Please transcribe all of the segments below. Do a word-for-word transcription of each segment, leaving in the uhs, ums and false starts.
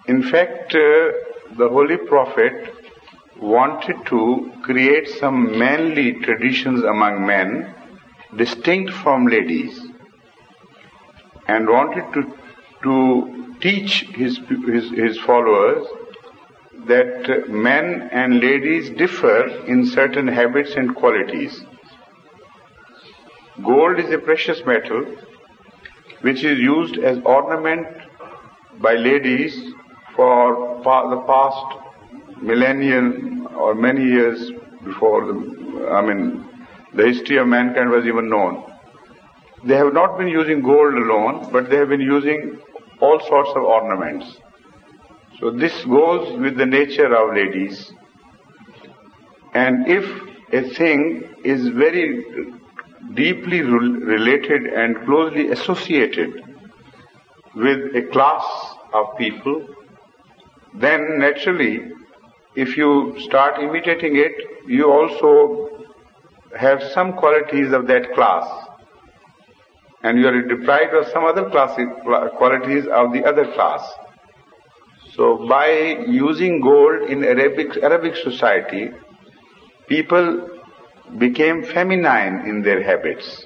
In fact, uh, the Holy Prophet wanted to create some manly traditions among men, distinct from ladies, and wanted to to teach his his, his followers that men and ladies differ in certain habits and qualities. Gold is a precious metal which is used as ornament by ladies for pa- the past millennium or many years before the, I mean, the history of mankind was even known. They have not been using gold alone, but they have been using all sorts of ornaments. So this goes with the nature of ladies. And if a thing is very deeply re- related and closely associated with a class of people, then naturally, if you start imitating it, you also have some qualities of that class, and you are deprived of some other class, qualities of the other class. So by using gold in Arabic, Arabic society, people became feminine in their habits.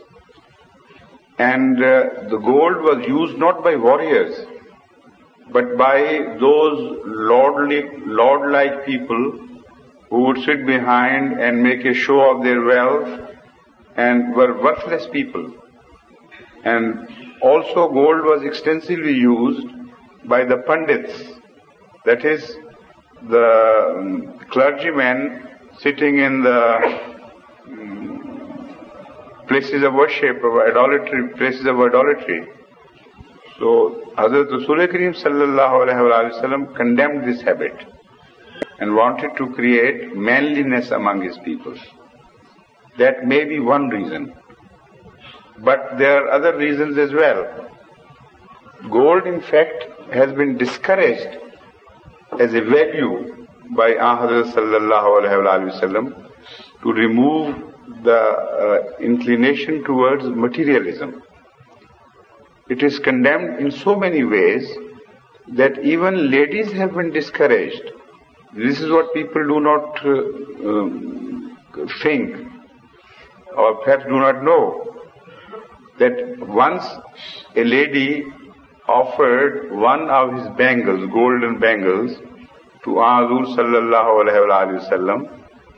And uh, the gold was used not by warriors, but by those lordly, lord-like people who would sit behind and make a show of their wealth and were worthless people. And also gold was extensively used by the pandits, that is, the um, clergymen sitting in the um, places of worship, of idolatry, places of idolatry. So Hazrat Rasul Kareem sallallahu alaihi wasallam condemned this habit and wanted to create manliness among his people. That may be one reason. But there are other reasons as well. Gold, in fact, has been discouraged as a value by Hazrat sallallahu alaihi wasallam to remove the uh, inclination towards materialism. It is condemned in so many ways that even ladies have been discouraged. This is what people do not uh, um, think, or perhaps do not know, that once a lady offered one of his bangles, golden bangles, to Hazrat sallallahu alaihi wasallam,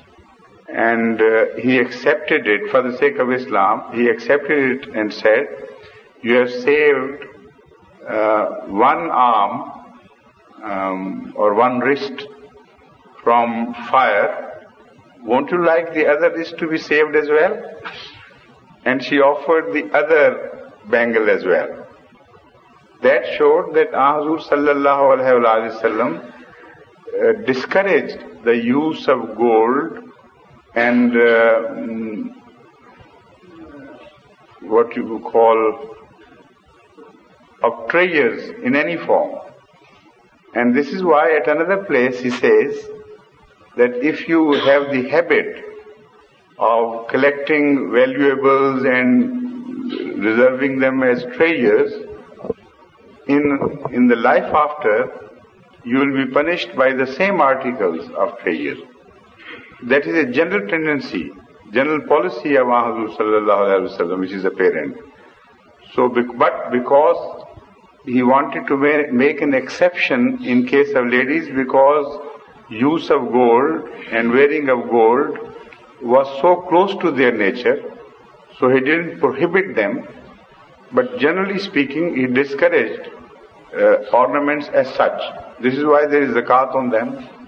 and uh, he accepted it for the sake of Islam. He accepted it and said, "You have saved uh, one arm um, or one wrist from fire. Won't you like the other wrist to be saved as well?" And she offered the other bangle as well. That showed that Hazrat sallallahu alaihi wasallam uh, discouraged the use of gold and uh, what you call of treasures in any form. And this is why at another place he says that if you have the habit of collecting valuables and reserving them as treasures, in in the life after, you will be punished by the same articles of treasure. That is a general tendency, general policy of Hazrat sallallahu alaihi wasallam, which is apparent. So, but because he wanted to make an exception in case of ladies, because use of gold and wearing of gold was so close to their nature, so he didn't prohibit them, but generally speaking, he discouraged uh, ornaments as such. This is why there is zakat on them.